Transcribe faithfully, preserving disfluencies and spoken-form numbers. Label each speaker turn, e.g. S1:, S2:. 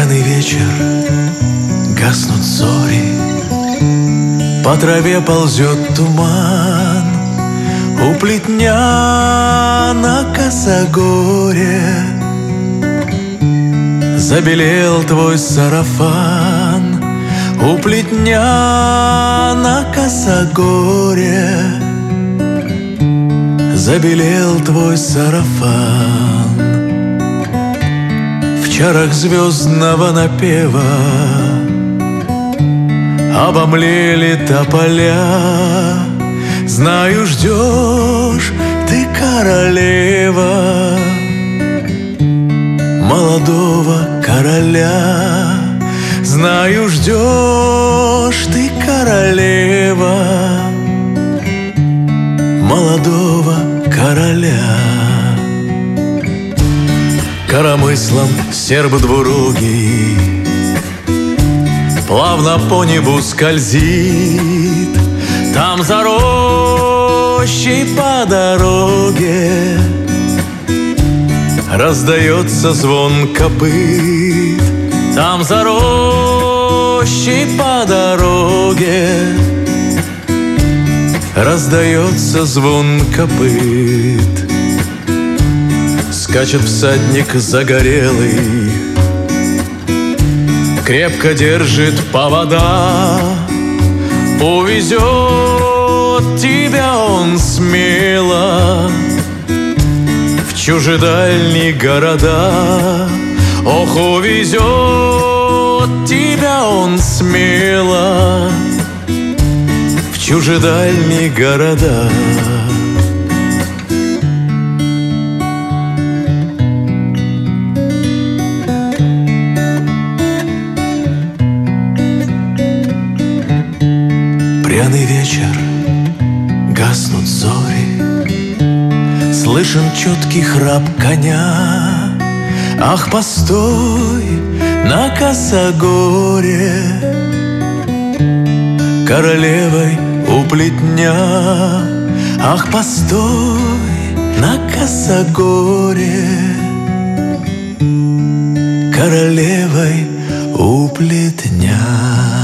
S1: Пряный вечер, гаснут зори, по траве ползет туман, у плетня на косогоре забелел твой сарафан. У плетня на косогоре забелел твой сарафан. В чарах звездного напева обомлели тополя. Знаю, ждешь ты, королева, молодого короля. Знаю, ждешь ты, королева, молодого короля. Коромыслом серб двурогий плавно по небу скользит. Там за рощей по дороге раздается звон копыт. Там за рощей по дороге раздается звон копыт. Скачет всадник загорелый, крепко держит повода. Увезет тебя он смело в чужедальние города. Ох, увезет тебя он смело в чужедальние города. Пряный вечер, гаснут зори, слышен четкий храп коня. Ах, постой на косогоре, королевой у плетня. Ах, постой на косогоре, королевой у плетня.